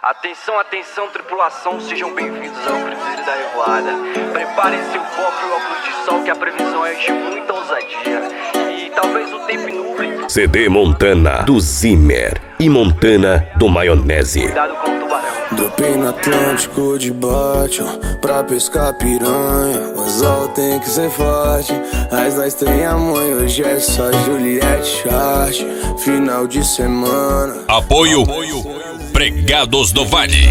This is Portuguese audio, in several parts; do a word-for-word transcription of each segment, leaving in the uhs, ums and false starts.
Atenção, atenção, tripulação, sejam bem-vindos ao Cruzeiro da Revoada. Preparem seu foco e óculos de sol, que a previsão é de muita ousadia e talvez o tempo nuble. C D Montana do Zimmer e Montana do Maionese. Cuidado com o tubarão. Dropei no Atlântico de bote, ó, pra pescar piranha. O anzol tem que ser forte. As nós tem a mãe, hoje é só Juliette Chart. Final de semana. Apoio, Pregados do Vale,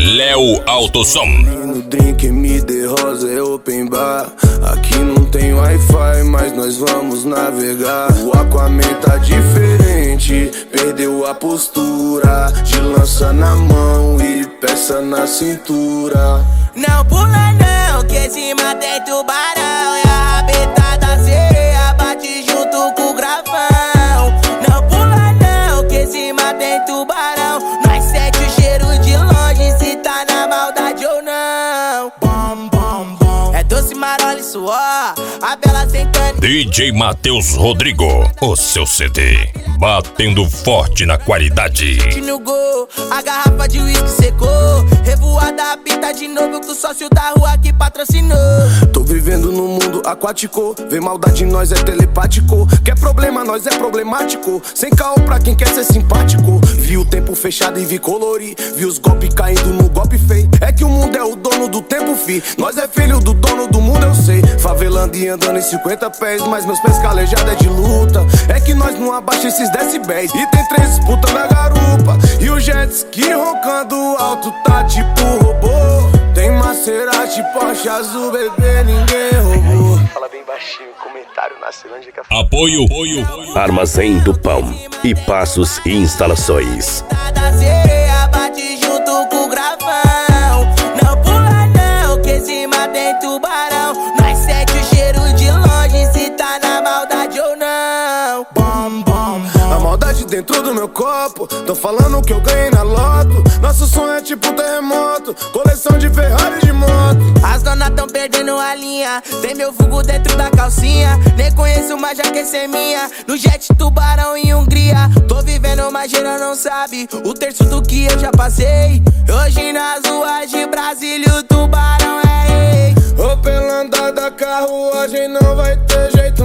Léo Autosom. No drink M D Rosa é open bar. Aqui não tem Wi-Fi, mas nós vamos navegar. O Aquaman tá diferente, perdeu a postura. De lança na mão e peça na cintura. Não pula não, que cima tem tubarão. E a rabeta da sereia bate junto com o gravão. Não pula não, que cima tem tubarão. Nós sente o cheiro de longe, se tá na maldade ou não. Bom, bom, bom. É doce, marola e suor, a bela sentando. D J Matheus Rodrigo, o seu C D, batendo forte na qualidade. No gol, a garrafa de uísque secou. Revoada apita de novo com o sócio da rua que patrocinou. Tô vivendo num mundo aquático, vê maldade em nós é telepático. Quer problema, nós é problemático. Sem caô pra quem quer ser simpático. Vi o tempo fechado e vi colorir. Vi os golpes caindo no golpe feio. É que o mundo é o dono do tempo, fi. Nós é filho do dono do mundo, eu sei. Favelando e andando em cinquenta pés, mas meus pés calejados é de luta. É que nós não abaixa esses decibéis. E tem três putas na garupa. E o jet ski roncando alto tá tipo robô. Tem Maserati, Porsche azul, bebê, ninguém roubou. Fala bem baixinho, comentário na Ceilândia. Apoio, apoio, Armazém do Pão e Passos e Instalações. Da sereia bate junto com o gravão. Não pula não, que cima tem tubarão. Nós sente o cheiro de longe, se tá na maldade ou não. Bom, bom, bom. A maldade dentro do meu copo. Tão falando que eu ganhei na loto. Nosso sonho é tipo terremoto. Coleção de Ferrari de moto. As donas tão perdendo a linha. Tem meu vulgo dentro da calcinha. Nem conheço, mas já quer ser minha. No jet, tubarão em Hungria. Tô vivendo, mas geral não sabe o terço do que eu já passei. Hoje nas ruas de Brasília o tubarão é rei. Ô, pela andada, carruagem não vai ter jeito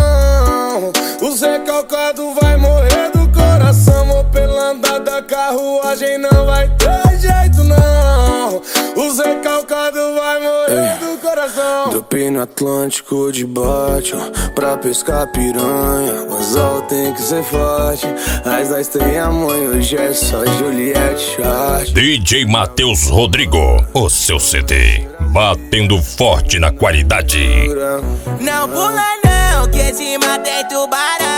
não. O recalcado vai morrer do coração. Ô, pela andada, carruagem não vai ter jeito não. O recalcado vai morrer do coração. Dropei no Atlântico de bote, ó, pra pescar piranha. O anzol tem que ser forte. As nós tem a mãe, hoje é só Juliette Chart. D J Matheus Rodrigo, o seu C D, batendo forte na qualidade. Não pula não, que cima tem tubarão.